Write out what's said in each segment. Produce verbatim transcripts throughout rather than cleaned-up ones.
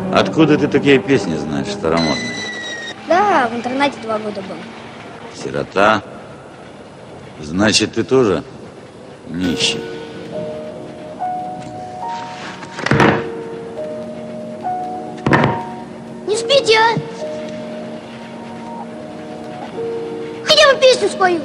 Откуда ты такие песни знаешь, старомодные? Да, в интернете два года был. Сирота? Значит, ты тоже нищий. Не спите, а? Хотя бы песню спою.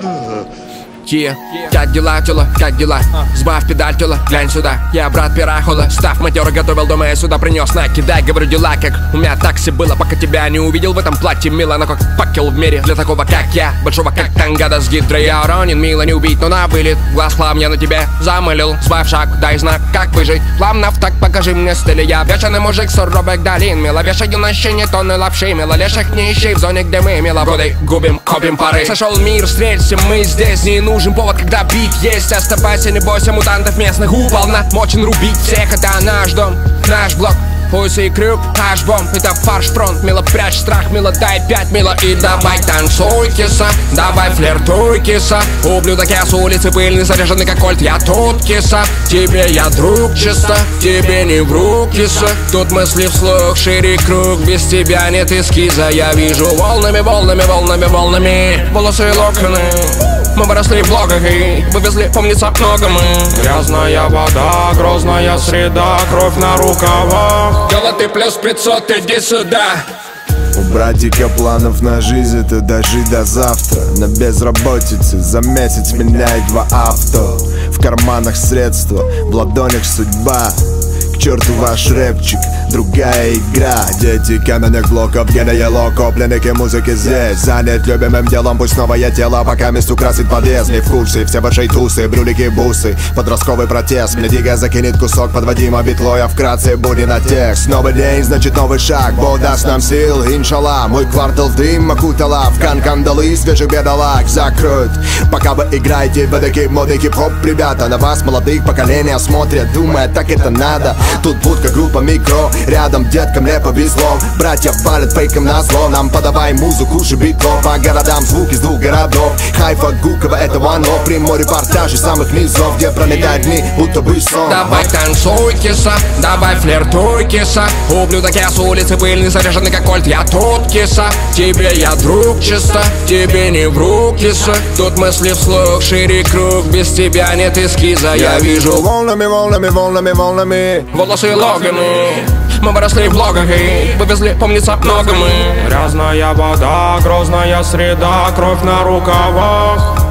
Yeah. Как дела, тёла, как дела? Сбавь педаль, тёла, глянь сюда. Я брат пирахола, став матёр, готовил дома, я сюда принёс. Накидай, говорю, дела как у меня такси было, пока тебя не увидел в этом платье. Мило, но как факел в мире для такого, как я. Большого, как тангада с гидрой. Я уронен, мило, не убить, но на вылет. Глаз хлам я на тебе замылил. Сбавь шаг, дай знак, как выжить. Плавнов, так покажи мне стиль. Я бешеный мужик, суровых долин. Мило, вешаю на щене тонны лапши. Мило, леших не ищи в зоне, где мы миловоды губим, копим пары. Сошел мир, встреться мы здесь. Не нужен повод, когда бит есть. Оставайся, не бойся мутантов местных. Уполномочен рубить всех, это наш дом, наш блок. Пусть и крюк, аж бомб, это фарш-фронт. Мило, прячь страх, мило, дай пять, мило. И давай танцуй, киса, давай флиртуй, киса. Ублюдок, я с улицы пыльный, заряженный как кольт. Я тут, киса, тебе я друг чисто, тебе не вру, киса. Тут мысли вслух, шире круг, без тебя нет эскиза. Я вижу волнами, волнами, волнами, волнами волосы и локоны. Мы выросли в блогах и вывезли, помнится, много мы. Грязная вода, грозная среда, кровь на рукавах. Дело ты плюс пятьсот, иди сюда. У братика планов на жизнь, это дожить до завтра. На безработице за месяц меняет два авто. В карманах средства, в ладонях судьба. К черту ваш рэпчик, другая игра. Дети каменных блоков, гены локо, пленники музыки здесь. Занят любимым делом, пусть новое тело пока мест украсит подъезд. Не в курсе, все ваши тусы, брюлики, бусы. Подростковый протест, мне дига закинет кусок под Вадима битло. Я вкратце буду на текст. Новый день, значит новый шаг, Бог даст нам сил, иншалла. Мой квартал в дым окутала, в кан кандалы свежих бедолаг закроют. Пока вы играете в эдакий модный хип-хоп, ребята, на вас молодых поколения смотрят, думая, так это надо. Тут будка, группа микро, рядом деткам мне повезло. Братья палят фейком на зло, нам подавай музыку, же битло. По городам звуки с двух городов, Хайфа, Гуково, это one-off. Прямой репортаж из самых низов, где пролетает дни, будто бы сон. Давай танцуй, киса, давай флиртуй, киса. Ублюдок, я с улицы пыльный, заряженный как кольт. Я тут, киса, тебе я друг чисто, тебе не вру, киса. Тут мысли вслух, шире круг, без тебя нет эскиза. Я вижу волнами, волнами, волнами, волнами волосы и локоны. Мы выросли в блогах и вывезли, помнится, много мы. Грязная вода, грозная среда, кровь на рукавах.